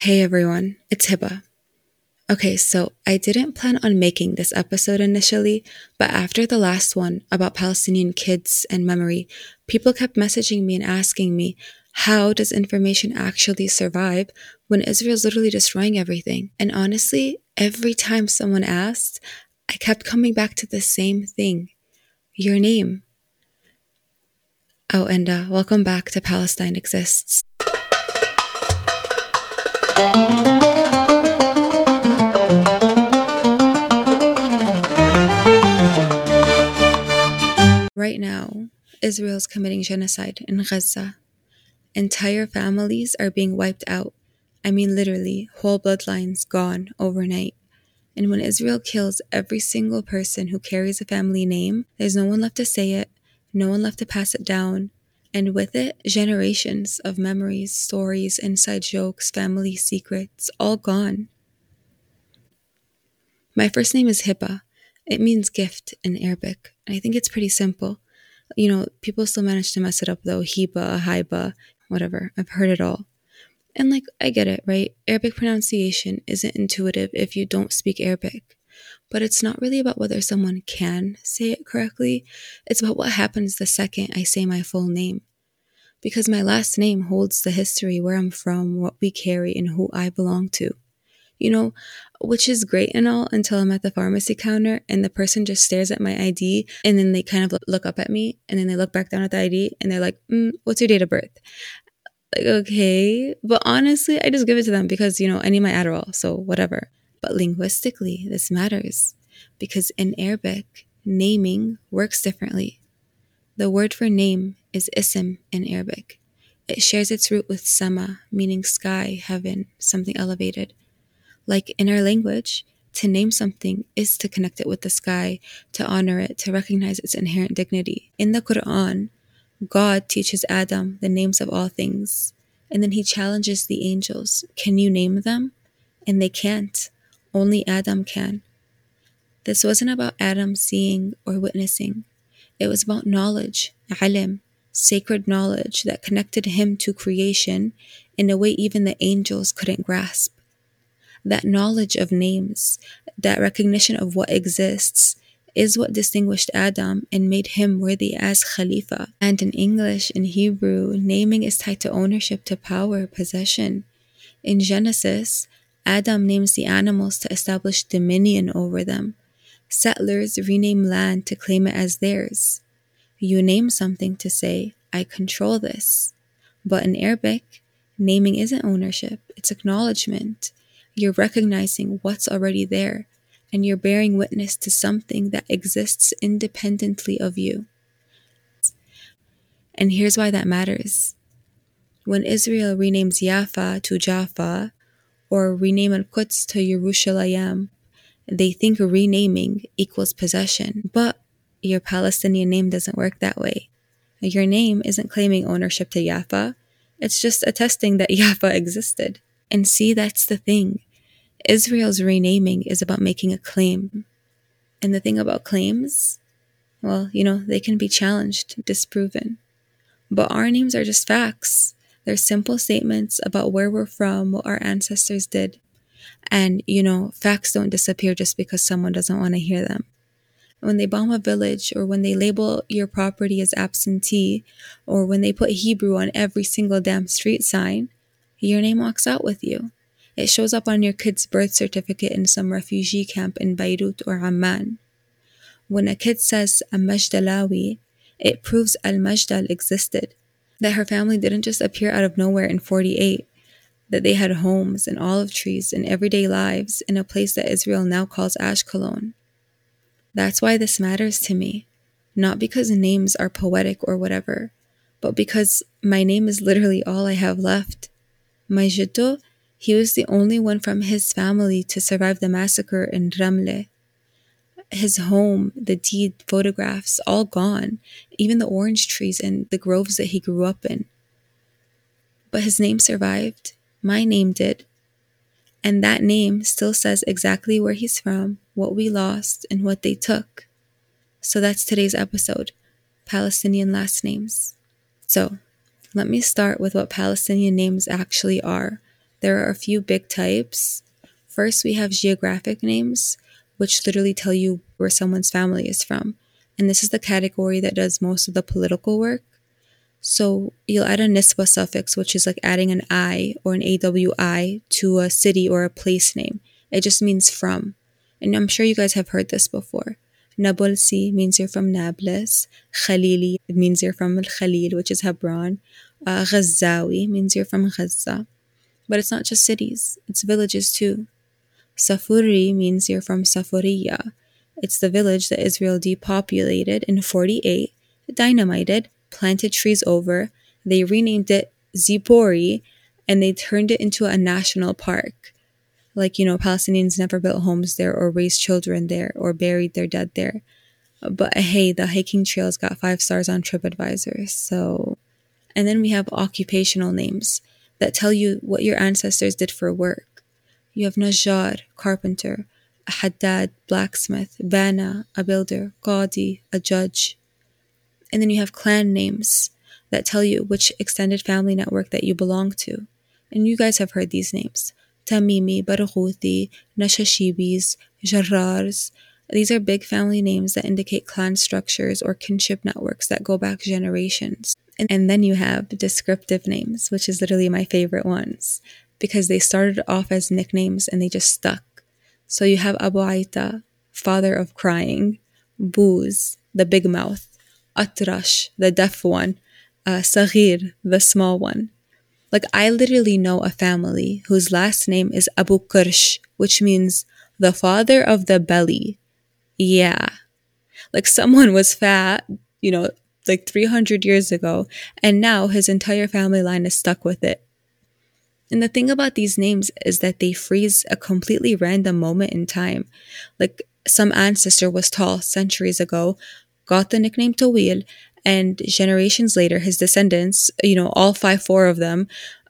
Hey everyone, it's Hiba. Okay, so I didn't plan on making this episode initially, but after the last one about Palestinian kids and memory, people kept messaging me and asking me, how does information actually survive when Israel's literally destroying everything? And honestly, every time someone asked, I kept coming back to the same thing: your name. Oh, and welcome back to Palestine Exists. Right now, Israel's committing genocide in Gaza. Entire families are being wiped out. I mean, literally, whole bloodlines gone overnight. And when Israel kills every single person who carries a family name, there's no one left to say it, no one left to pass it down. And with it, generations of memories, stories, inside jokes, family secrets, all gone. My first name is Hiba. It means gift in Arabic. And I think it's pretty simple. People still manage to mess it up though. Hiba, Haiba, whatever. I've heard it all. And I get it, right? Arabic pronunciation isn't intuitive if you don't speak Arabic. But it's not really about whether someone can say it correctly. It's about what happens the second I say my full name. Because my last name holds the history, where I'm from, what we carry, and who I belong to. You know, which is great and all until I'm at the pharmacy counter and the person just stares at my ID and then they kind of look up at me and then they look back down at the ID and they're like, what's your date of birth? Like, okay. But honestly, I just give it to them because, I need my Adderall, so whatever. But linguistically, this matters because in Arabic, naming works differently. The word for name is ism in Arabic. It shares its root with sama, meaning sky, heaven, something elevated. Like in our language, to name something is to connect it with the sky, to honor it, to recognize its inherent dignity. In the Quran, God teaches Adam the names of all things, and then he challenges the angels. Can you name them? And they can't. Only Adam can. This wasn't about Adam seeing or witnessing. It was about knowledge, alim, sacred knowledge that connected him to creation in a way even the angels couldn't grasp. That knowledge of names, that recognition of what exists, is what distinguished Adam and made him worthy as Khalifa. And in English, in Hebrew, naming is tied to ownership, to power, possession. In Genesis, Adam names the animals to establish dominion over them. Settlers rename land to claim it as theirs. You name something to say, I control this. But in Arabic, naming isn't ownership, it's acknowledgement. You're recognizing what's already there, and you're bearing witness to something that exists independently of you. And here's why that matters. When Israel renames Yafa to Jaffa, or rename Al-Quds to Yerushalayim, they think renaming equals possession. But your Palestinian name doesn't work that way. Your name isn't claiming ownership to Yafa, it's just attesting that Yafa existed. And see, that's the thing. Israel's renaming is about making a claim. And the thing about claims, well, they can be challenged, disproven. But our names are just facts. They're simple statements about where we're from, what our ancestors did. And, facts don't disappear just because someone doesn't want to hear them. When they bomb a village, or when they label your property as absentee, or when they put Hebrew on every single damn street sign, your name walks out with you. It shows up on your kid's birth certificate in some refugee camp in Beirut or Amman. When a kid says Al-Majdalawi, it proves Al-Majdal existed, that her family didn't just appear out of nowhere in 48, that they had homes and olive trees and everyday lives in a place that Israel now calls Ashkelon. That's why this matters to me, not because names are poetic or whatever, but because my name is literally all I have left. My jiddo, he was the only one from his family to survive the massacre in Ramle. His home, the deed, photographs, all gone, even the orange trees and the groves that he grew up in. But his name survived. My name did. And that name still says exactly where he's from, what we lost, and what they took. So that's today's episode, Palestinian last names. So let me start with what Palestinian names actually are, There are a few big types. First, we have geographic names, which literally tell you where someone's family is from. And this is the category that does most of the political work. So you'll add a nisba suffix, which is like adding an I or an AWI to a city or a place name. It just means from. And I'm sure you guys have heard this before. Nablus means you're from Nablus. Khalili means you're from Al Khalil, which is Hebron. Ghazawi means you're from Gaza. But it's not just cities, it's villages too. Safuri means you're from Safuriya. It's the village that Israel depopulated in 48, dynamited, planted trees over. They renamed it Zipori, and they turned it into a national park. Like, Palestinians never built homes there or raised children there or buried their dead there. But hey, the hiking trails got 5 stars on TripAdvisor. So, and then we have occupational names that tell you what your ancestors did for work. You have Najjar, carpenter, a Haddad, blacksmith, Bana, a builder, Qadi, a judge. And then you have clan names that tell you which extended family network that you belong to. And you guys have heard these names. Tamimi, Barghouti, Nashashibis, Jarrars. These are big family names that indicate clan structures or kinship networks that go back generations. And then you have descriptive names, which is literally my favorite ones, because they started off as nicknames and they just stuck. So you have Abu Aita, father of crying, Booz, the big mouth, Atrash, the deaf one, Saghir, the small one. Like, I literally know a family whose last name is Abu Qursh, which means the father of the belly. Yeah. Like, someone was fat, like 300 years ago, and now his entire family line is stuck with it. And the thing about these names is that they freeze a completely random moment in time. Like, some ancestor was tall centuries ago, got the nickname Tawil, and generations later, his descendants, all 4 of them,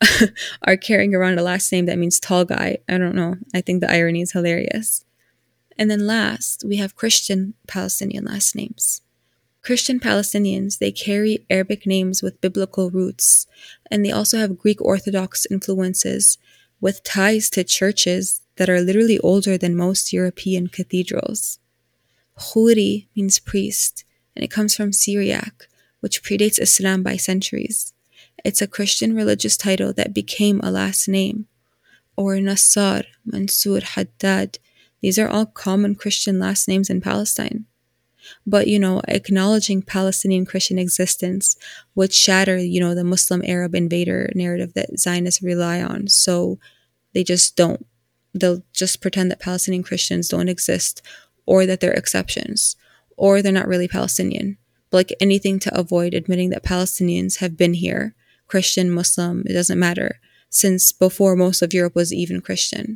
are carrying around a last name that means tall guy. I don't know. I think the irony is hilarious. And then last, we have Christian Palestinian last names. Christian Palestinians, they carry Arabic names with biblical roots, and they also have Greek Orthodox influences with ties to churches that are literally older than most European cathedrals. Khoury means priest, and it comes from Syriac, which predates Islam by centuries. It's a Christian religious title that became a last name. Or Nassar, Mansour, Haddad. These are all common Christian last names in Palestine. But, acknowledging Palestinian Christian existence would shatter, the Muslim Arab invader narrative that Zionists rely on. So they just don't. They'll just pretend that Palestinian Christians don't exist, or that they're exceptions, or they're not really Palestinian. But like anything to avoid admitting that Palestinians have been here, Christian, Muslim, it doesn't matter, since before most of Europe was even Christian.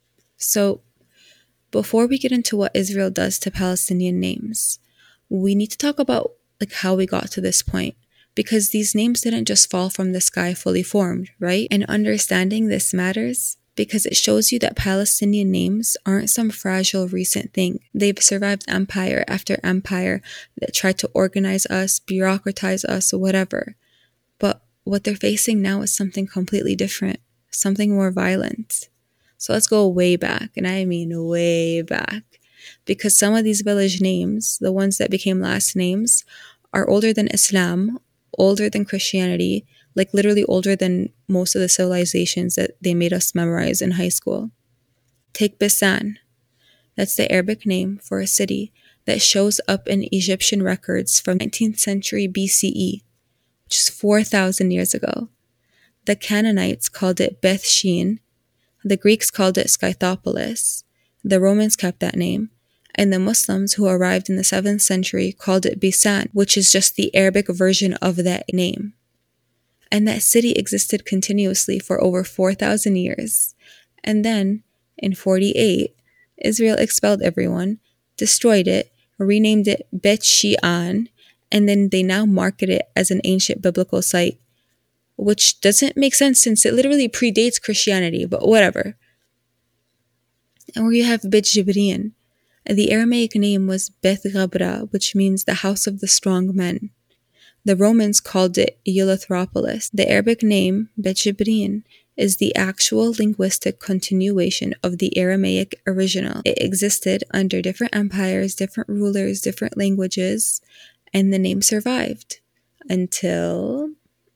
So before we get into what Israel does to Palestinian names, we need to talk about how we got to this point, because these names didn't just fall from the sky fully formed, right? And understanding this matters because it shows you that Palestinian names aren't some fragile recent thing. They've survived empire after empire that tried to organize us, bureaucratize us, whatever. But what they're facing now is something completely different, something more violent. So let's go way back, and I mean way back, because some of these village names, the ones that became last names, are older than Islam, older than Christianity, like literally older than most of the civilizations that they made us memorize in high school. Take Bisan. That's the Arabic name for a city that shows up in Egyptian records from 19th century BCE, which is 4,000 years ago. The Canaanites called it Beth Shean. The Greeks called it Scythopolis. The Romans kept that name. And the Muslims who arrived in the 7th century called it Bisan, which is just the Arabic version of that name. And that city existed continuously for over 4,000 years. And then, in 48, Israel expelled everyone, destroyed it, renamed it Bet Shean, and then they now market it as an ancient biblical site, which doesn't make sense since it literally predates Christianity, but whatever. And where you have Bet Jibrin, the Aramaic name was Beth Ghabra, which means the house of the strong men. The Romans called it Eleutheropolis. The Arabic name, Bet Jibrin, is the actual linguistic continuation of the Aramaic original. It existed under different empires, different rulers, different languages, and the name survived until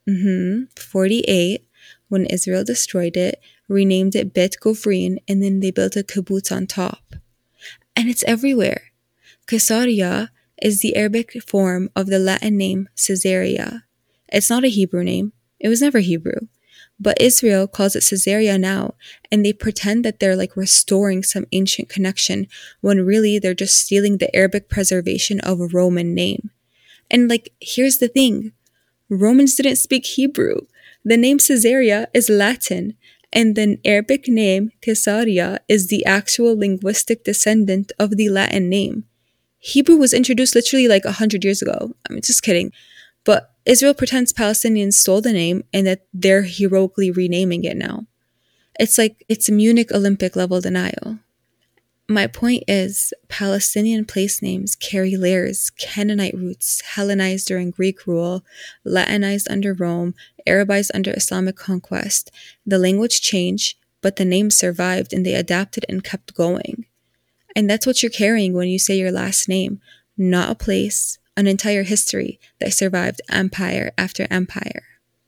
48, when Israel destroyed it, renamed it Bet Guvrin, and then they built a kibbutz on top. And it's everywhere. Caesarea is the Arabic form of the Latin name Caesarea. It's not a Hebrew name. It was never Hebrew. But Israel calls it Caesarea now, and they pretend that they're like restoring some ancient connection when really they're just stealing the Arabic preservation of a Roman name. And like, here's the thing. Romans didn't speak Hebrew. The name Caesarea is Latin, and the Arabic name Caesarea is the actual linguistic descendant of the Latin name. Hebrew was introduced literally like 100 years ago. I'm just kidding. But Israel pretends Palestinians stole the name and that they're heroically renaming it now. It's like it's Munich Olympic level denial. My point is, Palestinian place names carry layers: Canaanite roots, Hellenized during Greek rule, Latinized under Rome, Arabized under Islamic conquest. The language changed, but the names survived and they adapted and kept going. And that's what you're carrying when you say your last name, not a place, an entire history that survived empire after empire.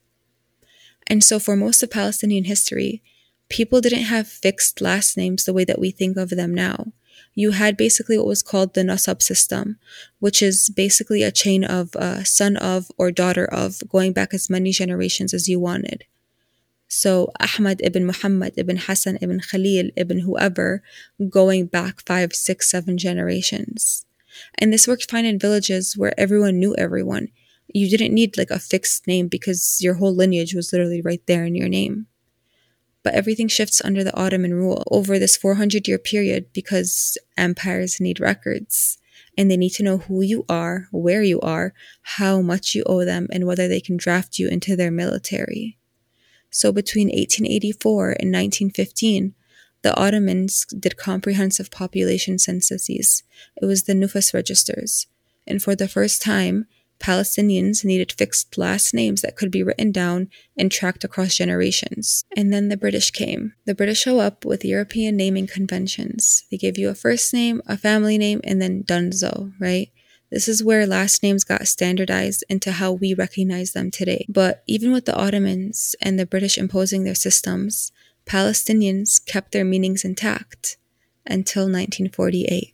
And so for most of Palestinian history, people didn't have fixed last names the way that we think of them now. You had basically what was called the nasab system, which is basically a chain of son of or daughter of, going back as many generations as you wanted. So Ahmad ibn Muhammad ibn Hassan ibn Khalil ibn whoever, going back 5, 6, 7 generations. And this worked fine in villages where everyone knew everyone. You didn't need like a fixed name because your whole lineage was literally right there in your name. But everything shifts under the Ottoman rule over this 400-year period because empires need records. And they need to know who you are, where you are, how much you owe them, and whether they can draft you into their military. So between 1884 and 1915, the Ottomans did comprehensive population censuses. It was the Nufus registers. And for the first time, Palestinians needed fixed last names that could be written down and tracked across generations. And then the British came. The British show up with European naming conventions. They give you a first name, a family name, and then dunzo, right? This is where last names got standardized into how we recognize them today. But even with the Ottomans and the British imposing their systems, Palestinians kept their meanings intact until 1948.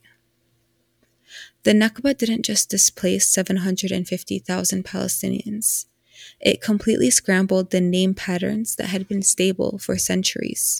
The Nakba didn't just displace 750,000 Palestinians. It completely scrambled the name patterns that had been stable for centuries.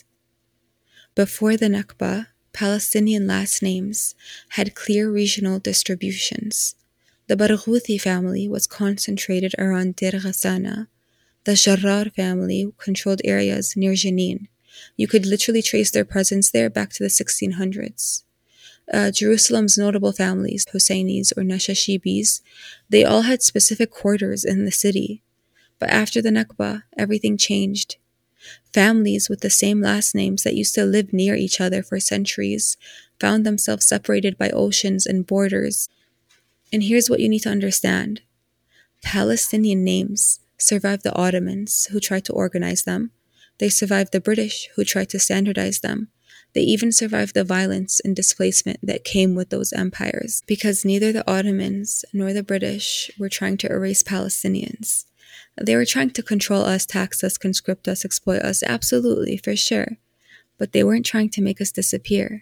Before the Nakba, Palestinian last names had clear regional distributions. The Barghouthi family was concentrated around Deir Ghassana. The Jarrar family controlled areas near Jenin. You could literally trace their presence there back to the 1600s. Jerusalem's notable families, Husseinis or Nashashibis, they all had specific quarters in the city. But after the Nakba, everything changed. Families with the same last names that used to live near each other for centuries found themselves separated by oceans and borders. And here's what you need to understand. Palestinian names survived the Ottomans, who tried to organize them. They survived the British, who tried to standardize them. They even survived the violence and displacement that came with those empires, because neither the Ottomans nor the British were trying to erase Palestinians. They were trying to control us, tax us, conscript us, exploit us, absolutely, for sure. But they weren't trying to make us disappear.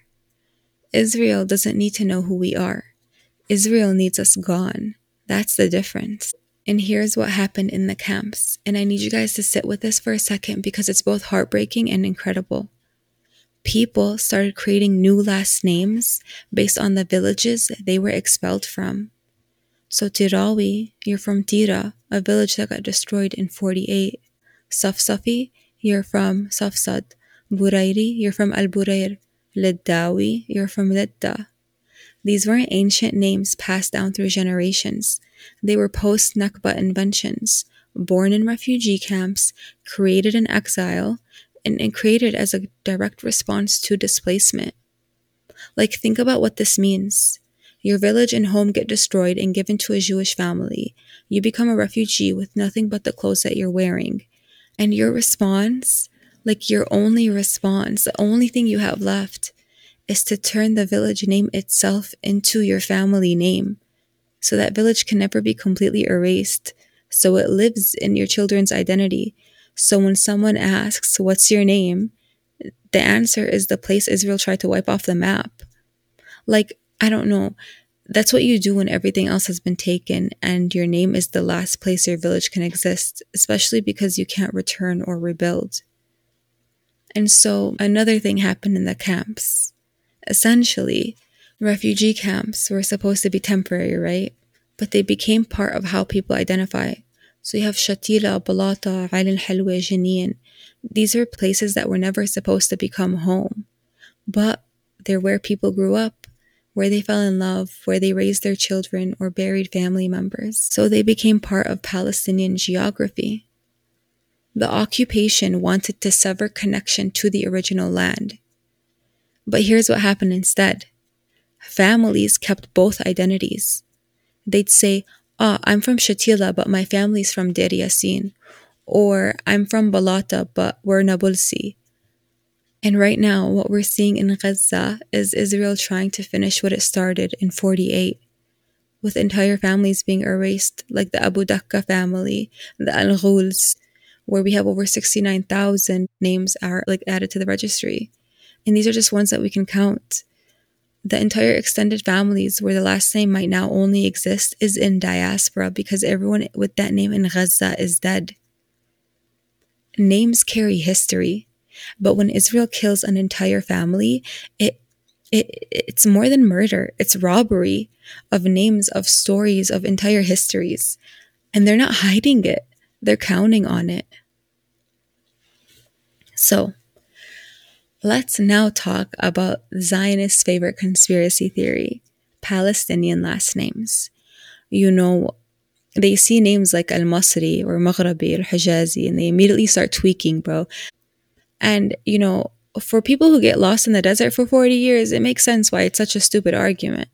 Israel doesn't need to know who we are. Israel needs us gone. That's the difference. And here's what happened in the camps. And I need you guys to sit with this for a second because it's both heartbreaking and incredible. People started creating new last names based on the villages they were expelled from. So Tirawi, you're from Tira, a village that got destroyed in 48. Safsafi, you're from Safsad. Burairi, you're from Al-Burair. Liddawi, you're from Lidda. These weren't ancient names passed down through generations. They were post-Nakba inventions, born in refugee camps, created in exile, and created as a direct response to displacement. Like, think about what this means. Your village and home get destroyed and given to a Jewish family. You become a refugee with nothing but the clothes that you're wearing. And your response Like your only response, the only thing you have left is to turn the village name itself into your family name. So that village can never be completely erased. So it lives in your children's identity. So when someone asks, what's your name? The answer is the place Israel tried to wipe off the map. Like, I don't know. That's what you do when everything else has been taken and your name is the last place your village can exist, especially because you can't return or rebuild. And so another thing happened in the camps. Essentially, refugee camps were supposed to be temporary, right? But they became part of how people identify. So you have Shatila, Balata, Ain Halwa, Jenin. These are places that were never supposed to become home. But they're where people grew up, where they fell in love, where they raised their children or buried family members. So they became part of Palestinian geography. The occupation wanted to sever connection to the original land. But here's what happened instead. Families kept both identities. They'd say, I'm from Shatila, but my family's from Deir Yassin. Or I'm from Balata, but we're Nabulsi. And right now, what we're seeing in Gaza is Israel trying to finish what it started in 48, with entire families being erased, like the Abu Dakka family, the Al Ghuls, where we have over 69,000 names are added to the registry. And these are just ones that we can count. The entire extended families where the last name might now only exist is in diaspora because everyone with that name in Gaza is dead. Names carry history, but when Israel kills an entire family, it's more than murder. It's robbery of names, of stories, of entire histories. And they're not hiding it. They're counting on it. So, let's now talk about Zionists' favorite conspiracy theory, Palestinian last names. You know, they see names like Al-Masri or Maghrabi or Hijazi and they immediately start tweaking, bro. And, for people who get lost in the desert for 40 years, it makes sense why it's such a stupid argument.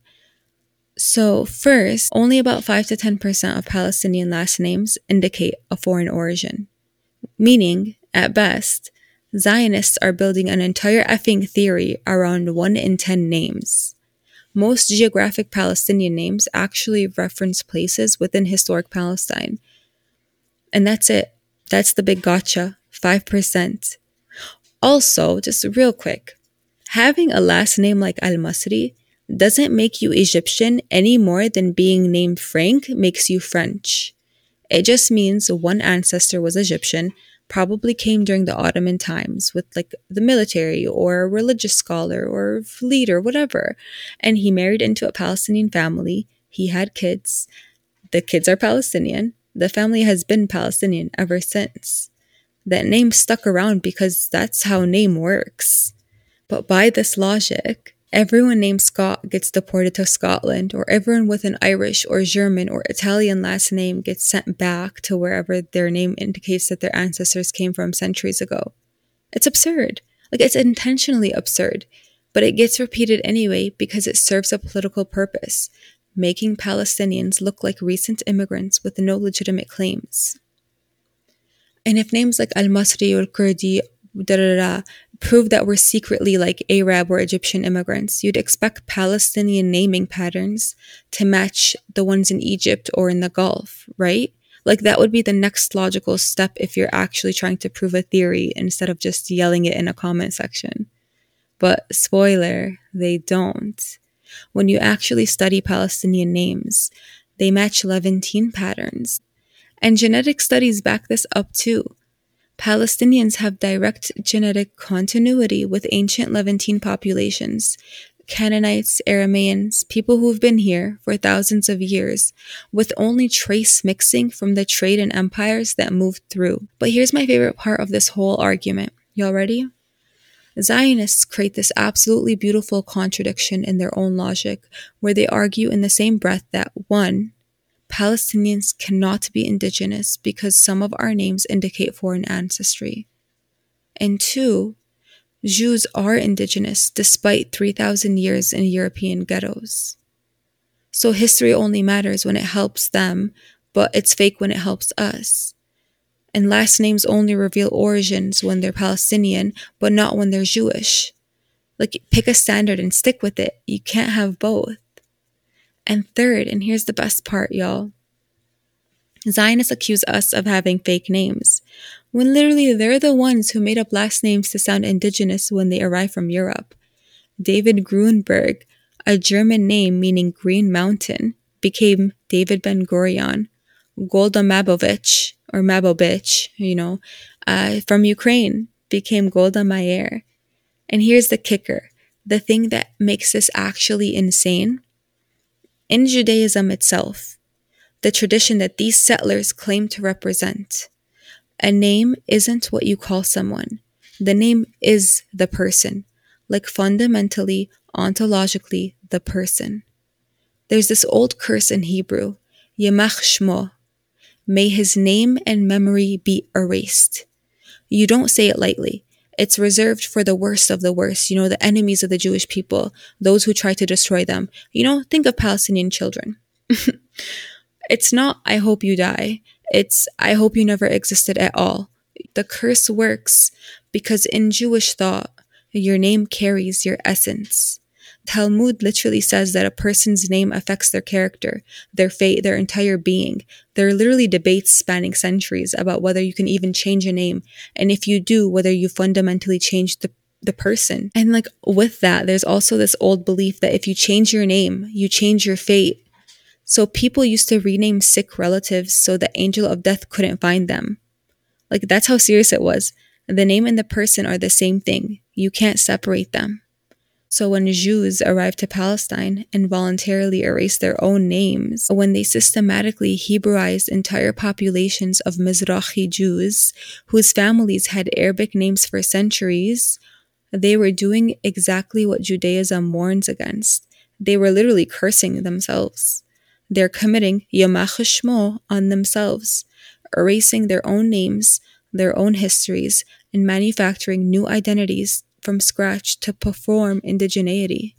So first, only about 5 to 10% of Palestinian last names indicate a foreign origin. Meaning, at best, Zionists are building an entire effing theory around 1 in 10 names. Most geographic Palestinian names actually reference places within historic Palestine. And that's it. That's the big gotcha, 5%. Also, just real quick, having a last name like Al-Masri doesn't make you Egyptian any more than being named Frank makes you French. It just means one ancestor was Egyptian, probably came during the Ottoman times with the military or a religious scholar or leader, whatever. And he married into a Palestinian family. He had kids. The kids are Palestinian. The family has been Palestinian ever since. That name stuck around because that's how name works. But by this logic, everyone named Scott gets deported to Scotland, or everyone with an Irish or German or Italian last name gets sent back to wherever their name indicates that their ancestors came from centuries ago. It's absurd. It's intentionally absurd. But it gets repeated anyway because it serves a political purpose, making Palestinians look like recent immigrants with no legitimate claims. And if names like Al-Masri or Kurdi prove that we're secretly Arab or Egyptian immigrants, you'd expect Palestinian naming patterns to match the ones in Egypt or in the Gulf, right? That would be the next logical step if you're actually trying to prove a theory instead of just yelling it in a comment section. But spoiler, they don't. When you actually study Palestinian names, they match Levantine patterns. And genetic studies back this up too. Palestinians have direct genetic continuity with ancient Levantine populations, Canaanites, Arameans, people who've been here for thousands of years, with only trace mixing from the trade and empires that moved through. But here's my favorite part of this whole argument. Y'all ready? Zionists create this absolutely beautiful contradiction in their own logic, where they argue in the same breath that 1. Palestinians cannot be indigenous because some of our names indicate foreign ancestry. And 2, Jews are indigenous despite 3,000 years in European ghettos. So history only matters when it helps them, but it's fake when it helps us. And last names only reveal origins when they're Palestinian, but not when they're Jewish. Like, pick a standard and stick with it. You can't have both. And third, and here's the best part, y'all. Zionists accuse us of having fake names, when literally they're the ones who made up last names to sound indigenous when they arrived from Europe. David Grunberg, a German name meaning Green Mountain, became David Ben Gurion. Golda Mabovich, or Mabovich, from Ukraine, became Golda Meir. And here's the kicker, the thing that makes this actually insane. In Judaism itself, the tradition that these settlers claim to represent, a name isn't what you call someone. The name is the person, like fundamentally, ontologically, the person. There's this old curse in Hebrew, Yemach Shmo, may his name and memory be erased. You don't say it lightly. It's reserved for the worst of the worst, the enemies of the Jewish people, those who try to destroy them. Think of Palestinian children. It's not, I hope you die. It's, I hope you never existed at all. The curse works because in Jewish thought, your name carries your essence. Talmud literally says that a person's name affects their character, their fate, their entire being. There are literally debates spanning centuries about whether you can even change a name, and if you do, whether you fundamentally change the person. And with that, there's also this old belief that if you change your name, you change your fate. So people used to rename sick relatives so the angel of death couldn't find them. That's how serious it was. The name and the person are the same thing. You can't separate them. So when Jews arrived to Palestine and voluntarily erased their own names, when they systematically Hebraized entire populations of Mizrahi Jews, whose families had Arabic names for centuries, they were doing exactly what Judaism warns against. They were literally cursing themselves. They're committing Yemach Shmo on themselves, erasing their own names, their own histories, and manufacturing new identities from scratch to perform indigeneity.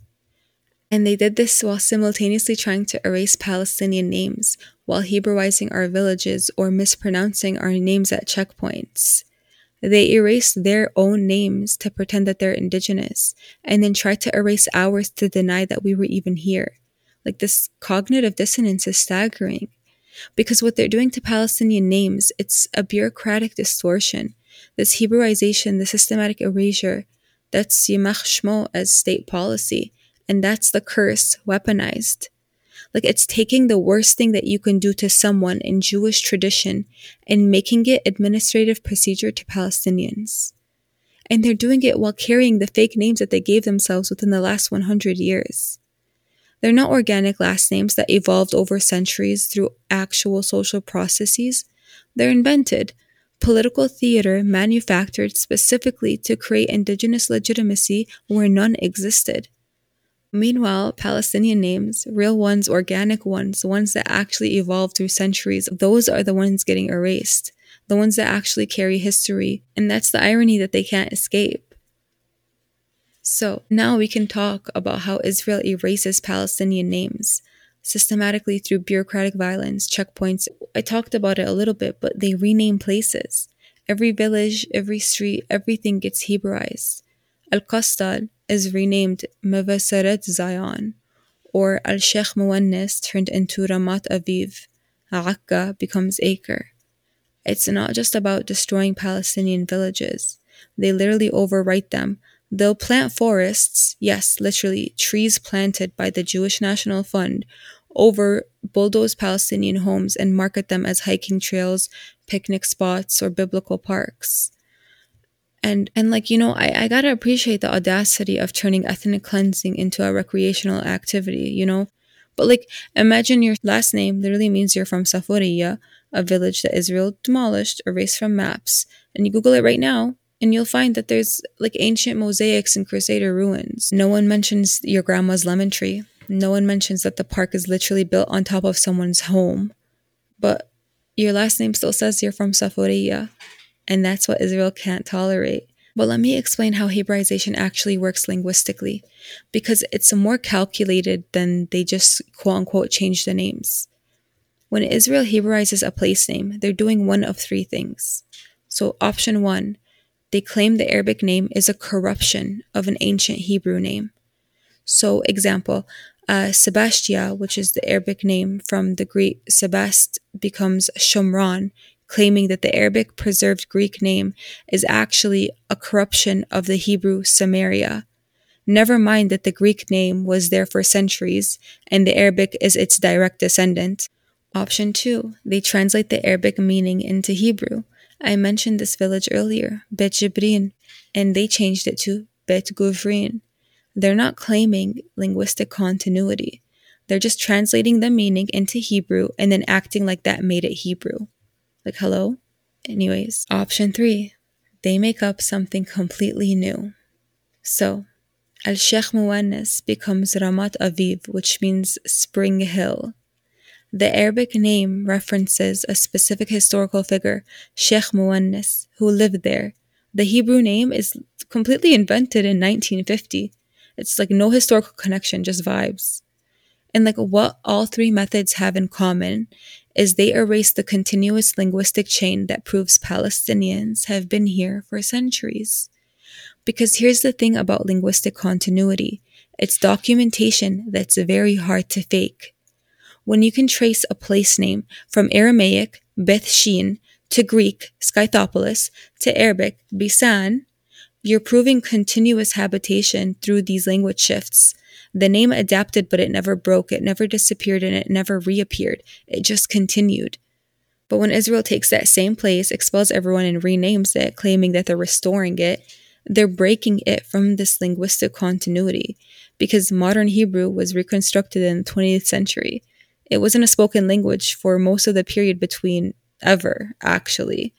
And they did this while simultaneously trying to erase Palestinian names, while Hebraizing our villages or mispronouncing our names at checkpoints. They erased their own names to pretend that they're indigenous, and then tried to erase ours to deny that we were even here. This cognitive dissonance is staggering. Because what they're doing to Palestinian names, it's a bureaucratic distortion. This Hebraization, the systematic erasure, that's Yemach Shmo as state policy. And that's the curse weaponized. It's taking the worst thing that you can do to someone in Jewish tradition and making it administrative procedure to Palestinians. And they're doing it while carrying the fake names that they gave themselves within the last 100 years. They're not organic last names that evolved over centuries through actual social processes. They're invented, political theater manufactured specifically to create indigenous legitimacy where none existed. Meanwhile, Palestinian names, real ones, organic ones, ones that actually evolved through centuries, those are the ones getting erased, the ones that actually carry history. And that's the irony that they can't escape. So now we can talk about how Israel erases Palestinian names, systematically through bureaucratic violence, checkpoints. I talked about it a little bit, but they rename places. Every village, every street, everything gets Hebraized. Al-Qastal is renamed Mevasaret Zion, or Al-Sheikh Muwannis turned into Ramat Aviv. Akka becomes Acre. It's not just about destroying Palestinian villages. They literally overwrite them. They'll plant forests, yes, literally trees planted by the Jewish National Fund, over bulldoze Palestinian homes and market them as hiking trails, picnic spots, or biblical parks. And I gotta appreciate the audacity of turning ethnic cleansing into a recreational activity, But imagine your last name literally means you're from Saforiya, a village that Israel demolished, erased from maps. And you Google it right now, and you'll find that there's ancient mosaics and Crusader ruins. No one mentions your grandma's lemon tree. No one mentions that the park is literally built on top of someone's home. But your last name still says you're from Saforiya. And that's what Israel can't tolerate. But let me explain how Hebraization actually works linguistically, because it's more calculated than they just quote-unquote change the names. When Israel Hebraizes a place name, they're doing one of three things. So option 1, they claim the Arabic name is a corruption of an ancient Hebrew name. So example, Sebastia, which is the Arabic name from the Greek Sebast, becomes Shomron, claiming that the Arabic preserved Greek name is actually a corruption of the Hebrew Samaria. Never mind that the Greek name was there for centuries and the Arabic is its direct descendant. Option 2, they translate the Arabic meaning into Hebrew. I mentioned this village earlier, Bet Jibrin, and they changed it to Bet Guvrin. They're not claiming linguistic continuity. They're just translating the meaning into Hebrew and then acting like that made it Hebrew. Like, hello? Anyways, option 3, they make up something completely new. So, Al-Sheikh Muwannis becomes Ramat Aviv, which means spring hill. The Arabic name references a specific historical figure, Sheikh Muwannis, who lived there. The Hebrew name is completely invented in 1950. It's like no historical connection, just vibes. And like what all three methods have in common is they erase the continuous linguistic chain that proves Palestinians have been here for centuries. Because here's the thing about linguistic continuity. It's documentation that's very hard to fake. When you can trace a place name from Aramaic, Beth Shean, to Greek, Scythopolis, to Arabic, Bisan, you're proving continuous habitation through these language shifts. The name adapted, but it never broke, it never disappeared, and it never reappeared. It just continued. But when Israel takes that same place, expels everyone, and renames it, claiming that they're restoring it, they're breaking it from this linguistic continuity, because modern Hebrew was reconstructed in the 20th century. It wasn't a spoken language for most of the period between ever, actually.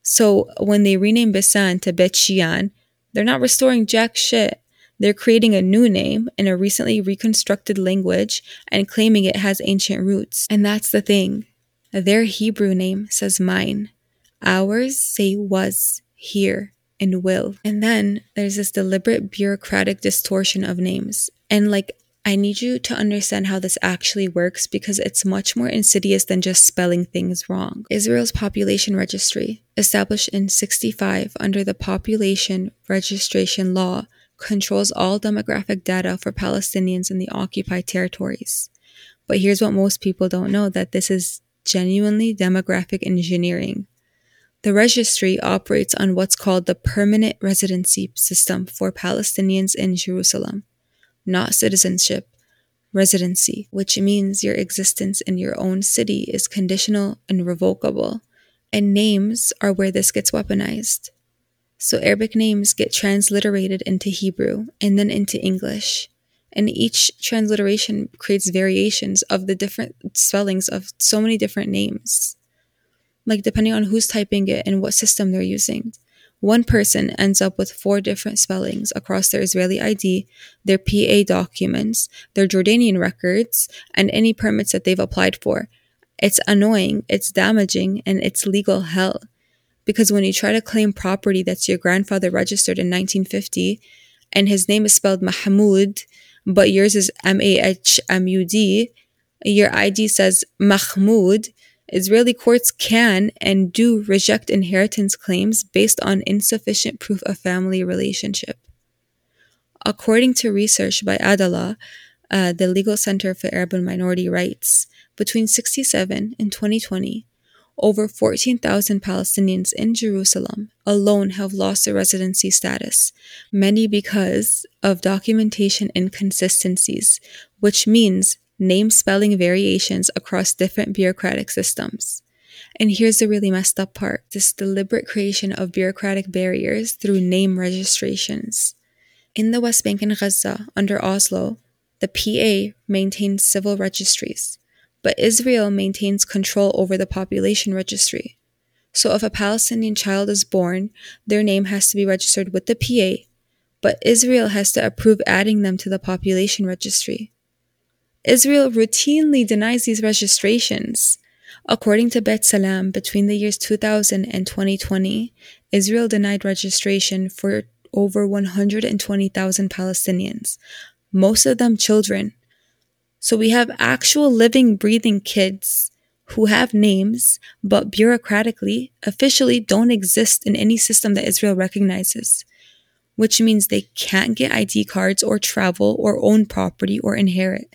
So when they rename Bisan to Bet Shean, they're not restoring jack shit. They're creating a new name in a recently reconstructed language and claiming it has ancient roots. And that's the thing. Their Hebrew name says mine. Ours say was, here, and will. And then there's this deliberate bureaucratic distortion of names. And I need you to understand how this actually works because it's much more insidious than just spelling things wrong. Israel's population registry, established in 1965 under the Population Registration Law, controls all demographic data for Palestinians in the occupied territories. But here's what most people don't know, that this is genuinely demographic engineering. The registry operates on what's called the permanent residency system for Palestinians in Jerusalem. Not citizenship, residency, which means your existence in your own city is conditional and revocable. And names are where this gets weaponized. So Arabic names get transliterated into Hebrew and then into English. And each transliteration creates variations of the different spellings of so many different names. Depending on who's typing it and what system they're using. One person ends up with 4 different spellings across their Israeli ID, their PA documents, their Jordanian records, and any permits that they've applied for. It's annoying, it's damaging, and it's legal hell. Because when you try to claim property that's your grandfather registered in 1950, and his name is spelled Mahmoud, but yours is Mahmud, your ID says Mahmoud, Israeli courts can and do reject inheritance claims based on insufficient proof of family relationship. According to research by Adalah, the Legal Center for Arab and Minority Rights, between 1967 and 2020, over 14,000 Palestinians in Jerusalem alone have lost their residency status, many because of documentation inconsistencies, which means name spelling variations across different bureaucratic systems. And here's the really messed up part, this deliberate creation of bureaucratic barriers through name registrations. In the West Bank and Gaza, under Oslo, the PA maintains civil registries, but Israel maintains control over the population registry. So if a Palestinian child is born, their name has to be registered with the PA, but Israel has to approve adding them to the population registry. Israel routinely denies these registrations. According to B'Tselem, between the years 2000 and 2020, Israel denied registration for over 120,000 Palestinians, most of them children. So we have actual living, breathing kids who have names but bureaucratically, officially don't exist in any system that Israel recognizes, which means they can't get ID cards or travel or own property or inherit.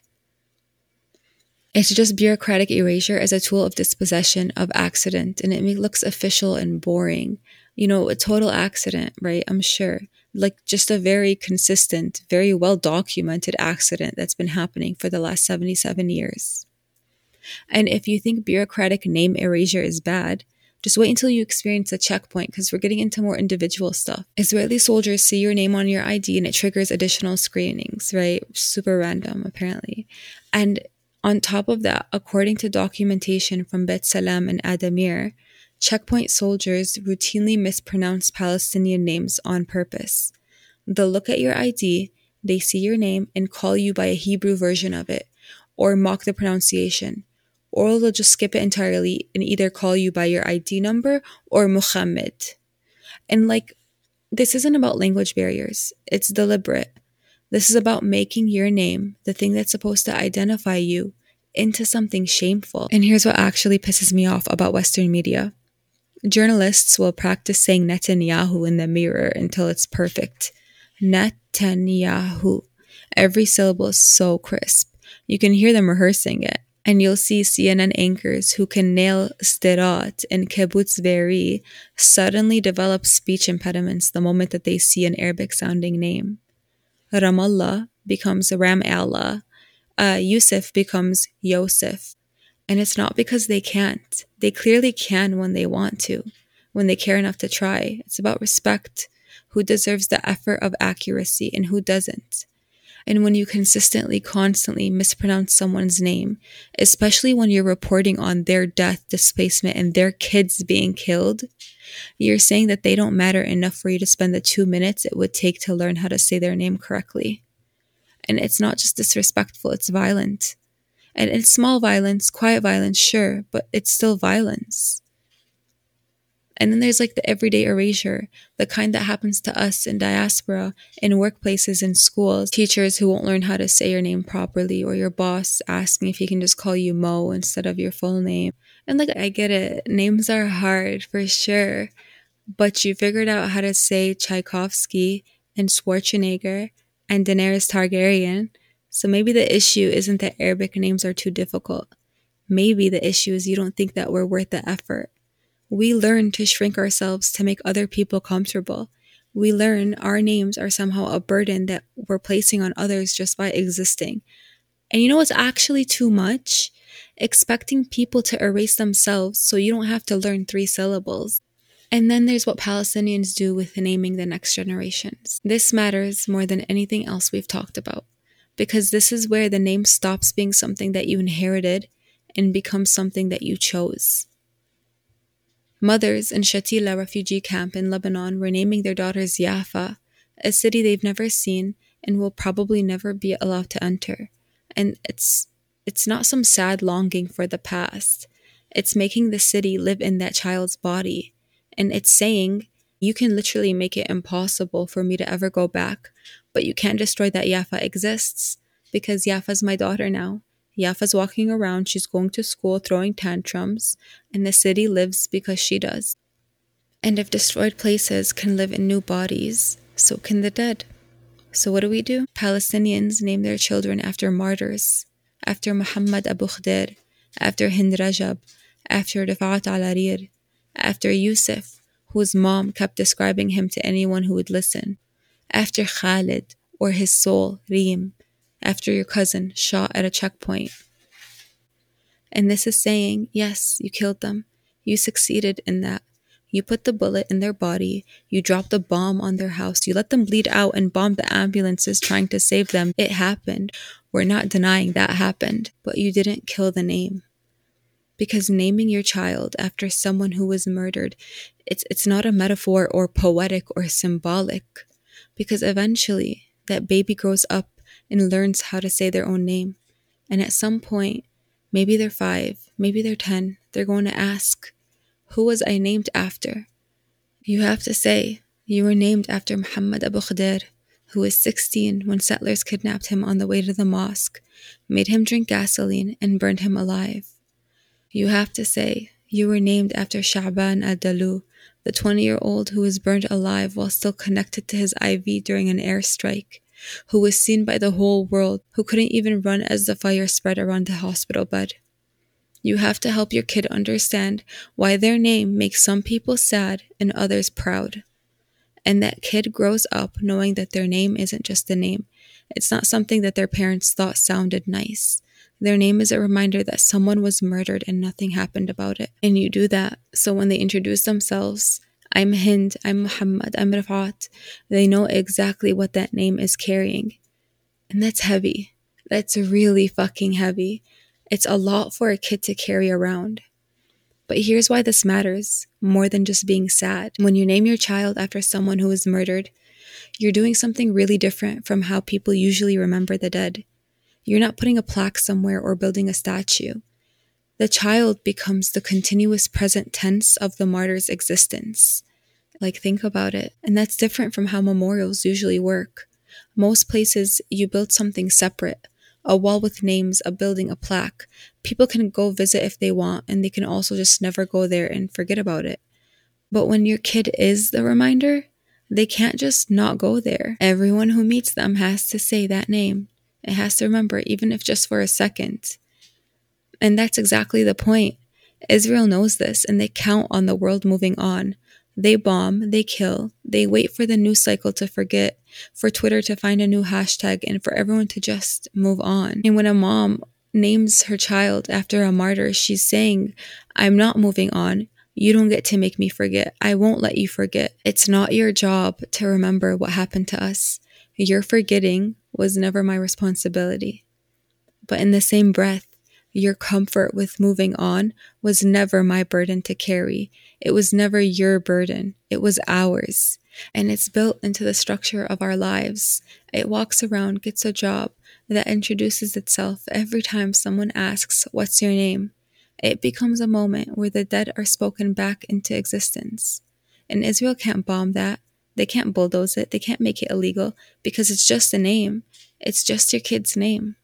It's just bureaucratic erasure as a tool of dispossession of accident, and it looks official and boring. A total accident, right? I'm sure. Like just a very consistent, very well documented accident that's been happening for the last 77 years. And if you think bureaucratic name erasure is bad, just wait until you experience a checkpoint, because we're getting into more individual stuff. Israeli soldiers see your name on your ID and it triggers additional screenings, right? Super random, apparently. And on top of that, according to documentation from Bet Salam and Adamir, checkpoint soldiers routinely mispronounce Palestinian names on purpose. They'll look at your ID, they see your name, and call you by a Hebrew version of it, or mock the pronunciation. Or they'll just skip it entirely and either call you by your ID number or Muhammad. And this isn't about language barriers. It's deliberate. This is about making your name, the thing that's supposed to identify you, into something shameful. And here's what actually pisses me off about Western media. Journalists will practice saying Netanyahu in the mirror until it's perfect. Netanyahu. Every syllable is so crisp. You can hear them rehearsing it. And you'll see CNN anchors who can nail Sderot and Kibbutz Be'eri suddenly develop speech impediments the moment that they see an Arabic-sounding name. Ramallah becomes Ramallah. Yusuf becomes Yosef. And it's not because they can't. They clearly can when they want to, when they care enough to try. It's about respect. Who deserves the effort of accuracy and who doesn't? And when you constantly mispronounce someone's name, especially when you're reporting on their death, displacement, and their kids being killed, you're saying that they don't matter enough for you to spend the 2 minutes it would take to learn how to say their name correctly. And it's not just disrespectful, it's violent. And it's small violence, quiet violence, sure, but it's still violence. And then there's the everyday erasure, the kind that happens to us in diaspora, in workplaces, in schools, teachers who won't learn how to say your name properly, or your boss asking if he can just call you Mo instead of your full name. And I get it, names are hard for sure, but you figured out how to say Tchaikovsky and Schwarzenegger and Daenerys Targaryen, so maybe the issue isn't that Arabic names are too difficult. Maybe the issue is you don't think that we're worth the effort. We learn to shrink ourselves to make other people comfortable. We learn our names are somehow a burden that we're placing on others just by existing. And you know what's actually too much? Expecting people to erase themselves so you don't have to learn 3 syllables. And then there's what Palestinians do with naming the next generations. This matters more than anything else we've talked about, because this is where the name stops being something that you inherited and becomes something that you chose. Mothers in Shatila refugee camp in Lebanon were naming their daughters Yafa, a city they've never seen and will probably never be allowed to enter. And it's not some sad longing for the past. It's making the city live in that child's body. And it's saying, you can literally make it impossible for me to ever go back, but you can't destroy that Yafa exists, because Yafa's my daughter now. Yafa's walking around, she's going to school, throwing tantrums, and the city lives because she does. And if destroyed places can live in new bodies, so can the dead. So what do? Palestinians name their children after martyrs, after Muhammad Abu Khdeir, after Hind Rajab, after Rifat al-Arir, after Yusuf, whose mom kept describing him to anyone who would listen, after Khalid, or his soul, Reem, after your cousin shot at a checkpoint. And this is saying, yes, you killed them. You succeeded in that. You put the bullet in their body. You dropped a bomb on their house. You let them bleed out and bombed the ambulances trying to save them. It happened. We're not denying that happened. But you didn't kill the name. Because naming your child after someone who was murdered, it's not a metaphor or poetic or symbolic. Because eventually, that baby grows up and learns how to say their own name. And at some point, maybe they're 5, maybe they're 10, they're going to ask, who was I named after? You have to say, you were named after Muhammad Abu Khdeir, who was 16 when settlers kidnapped him on the way to the mosque, made him drink gasoline, and burned him alive. You have to say, you were named after Sha'ban al-Dalu, the 20-year-old who was burned alive while still connected to his IV during an airstrike, who was seen by the whole world, who couldn't even run as the fire spread around the hospital bed. You have to help your kid understand why their name makes some people sad and others proud. And that kid grows up knowing that their name isn't just a name. It's not something that their parents thought sounded nice. Their name is a reminder that someone was murdered and nothing happened about it. And you do that so when they introduce themselves, I'm Hind, I'm Muhammad, I'm Rafat, they know exactly what that name is carrying. And that's heavy. That's really fucking heavy. It's a lot for a kid to carry around. But here's why this matters, more than just being sad. When you name your child after someone who was murdered, you're doing something really different from how people usually remember the dead. You're not putting a plaque somewhere or building a statue. The child becomes the continuous present tense of the martyr's existence. Like, think about it. And that's different from how memorials usually work. Most places, you build something separate. A wall with names, a building, a plaque. People can go visit if they want, and they can also just never go there and forget about it. But when your kid is the reminder, they can't just not go there. Everyone who meets them has to say that name. It has to remember, even if just for a second. And that's exactly the point. Israel knows this, and they count on the world moving on. They bomb, they kill, they wait for the news cycle to forget, for Twitter to find a new hashtag, and for everyone to just move on. And when a mom names her child after a martyr, she's saying, I'm not moving on. You don't get to make me forget. I won't let you forget. It's not your job to remember what happened to us. Your forgetting was never my responsibility. But in the same breath, your comfort with moving on was never my burden to carry. It was never your burden. It was ours. And it's built into the structure of our lives. It walks around, gets a job that introduces itself every time someone asks, what's your name? It becomes a moment where the dead are spoken back into existence. And Israel can't bomb that. They can't bulldoze it. They can't make it illegal because it's just a name. It's just your kid's name.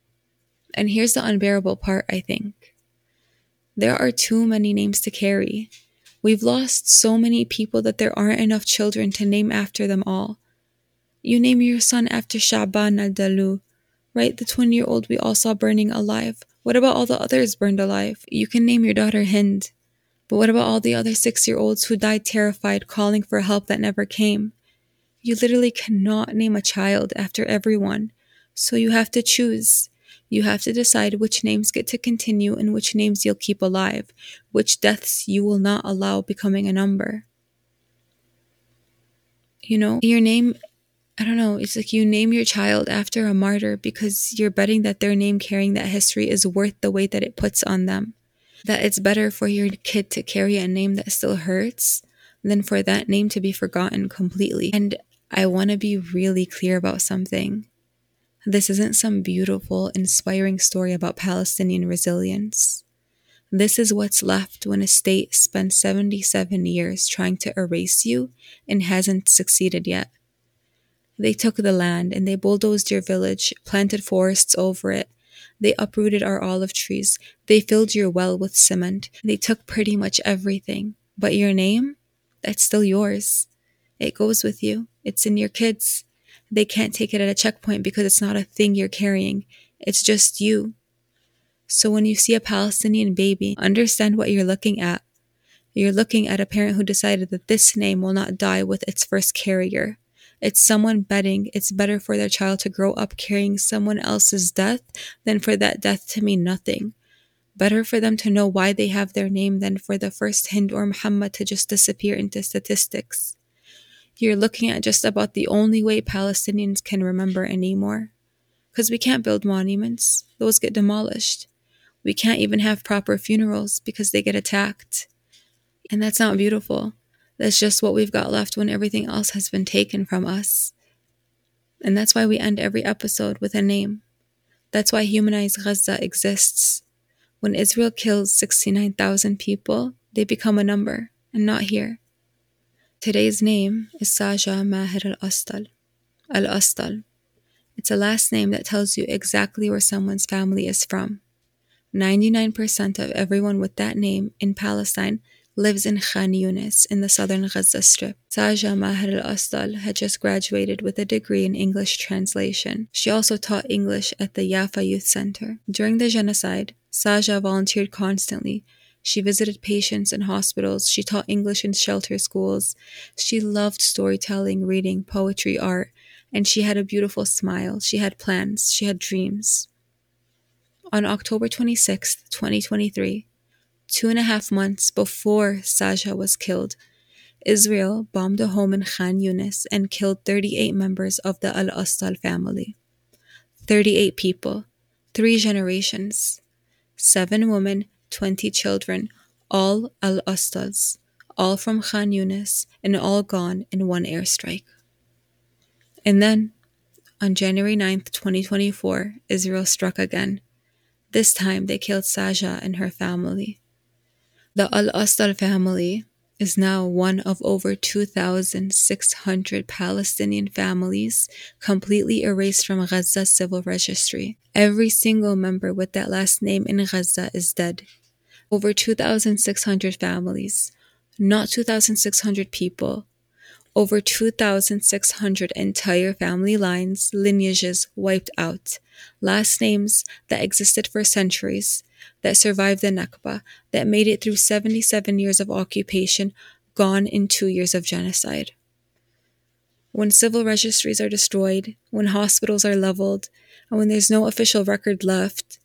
And here's the unbearable part, I think. There are too many names to carry. We've lost so many people that there aren't enough children to name after them all. You name your son after Sha'ban al-Dalu, right? The 20-year-old we all saw burning alive. What about all the others burned alive? You can name your daughter Hind. But what about all the other 6-year-olds who died terrified, calling for help that never came? You literally cannot name a child after everyone. So you have to choose. You have to decide which names get to continue and which names you'll keep alive, which deaths you will not allow becoming a number. You know, your name, I don't know, it's like you name your child after a martyr because you're betting that their name carrying that history is worth the weight that it puts on them. That it's better for your kid to carry a name that still hurts than for that name to be forgotten completely. And I want to be really clear about something. This isn't some beautiful, inspiring story about Palestinian resilience. This is what's left when a state spent 77 years trying to erase you and hasn't succeeded yet. They took the land and they bulldozed your village, planted forests over it. They uprooted our olive trees. They filled your well with cement. They took pretty much everything. But your name? That's still yours. It goes with you. It's in your kids. They can't take it at a checkpoint because it's not a thing you're carrying. It's just you. So when you see a Palestinian baby, understand what you're looking at. You're looking at a parent who decided that this name will not die with its first carrier. It's someone betting it's better for their child to grow up carrying someone else's death than for that death to mean nothing. Better for them to know why they have their name than for the first Hind or Muhammad to just disappear into statistics. You're looking at just about the only way Palestinians can remember anymore. Because we can't build monuments. Those get demolished. We can't even have proper funerals because they get attacked. And that's not beautiful. That's just what we've got left when everything else has been taken from us. And that's why we end every episode with a name. That's why Humanize Gaza exists. When Israel kills 69,000 people, they become a number, and not here. Today's name is Saja Maher Al-Astal. Al-Astal. It's a last name that tells you exactly where someone's family is from. 99% of everyone with that name in Palestine lives in Khan Yunis in the southern Gaza Strip. Saja Maher al-Astal had just graduated with a degree in English translation. She also taught English at the Yafa Youth Center. During the genocide, Saja volunteered constantly. She visited patients in hospitals. She taught English in shelter schools. She loved storytelling, reading, poetry, art, and she had a beautiful smile. She had plans. She had dreams. On October 26, 2023, 2.5 months before Saja was killed, Israel bombed a home in Khan Yunis and killed 38 members of the Al-Astal family. 38 people, 3 generations, 7 women, 20 children, all Al-Astals, all from Khan Yunis, and all gone in one airstrike. And then, on January 9th, 2024, Israel struck again. This time, they killed Saja and her family. The Al-Astal family is now one of over 2,600 Palestinian families completely erased from Gaza's civil registry. Every single member with that last name in Gaza is dead. Over 2,600 families, not 2,600 people. Over 2,600 entire family lines, lineages wiped out. Last names that existed for centuries, that survived the Nakba, that made it through 77 years of occupation, gone in 2 years of genocide. When civil registries are destroyed, when hospitals are leveled, and when there's no official record left,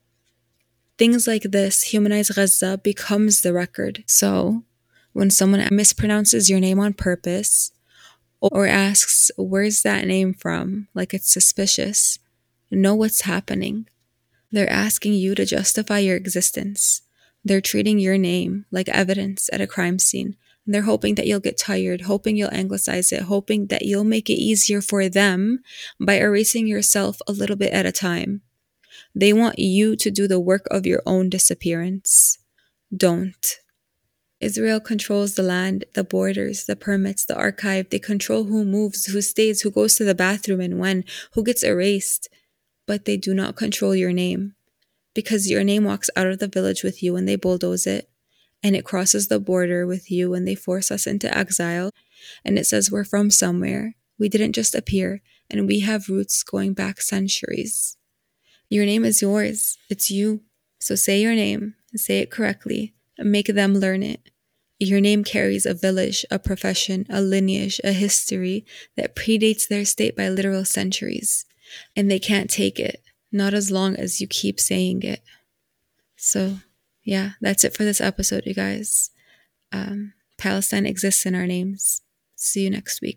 things like this, Humanize Gaza, becomes the record. So, when someone mispronounces your name on purpose, or asks, where's that name from? Like it's suspicious. Know what's happening. They're asking you to justify your existence. They're treating your name like evidence at a crime scene. And they're hoping that you'll get tired, hoping you'll anglicize it, hoping that you'll make it easier for them by erasing yourself a little bit at a time. They want you to do the work of your own disappearance. Don't. Israel controls the land, the borders, the permits, the archive. They control who moves, who stays, who goes to the bathroom and when, who gets erased. But they do not control your name. Because your name walks out of the village with you when they bulldoze it, and it crosses the border with you when they force us into exile, and it says we're from somewhere. We didn't just appear, and we have roots going back centuries. Your name is yours. It's you. So say your name, say it correctly, and make them learn it. Your name carries a village, a profession, a lineage, a history that predates their state by literal centuries. And they can't take it, not as long as you keep saying it. So, yeah, that's it for this episode, you guys. Palestine exists in our names. See you next week.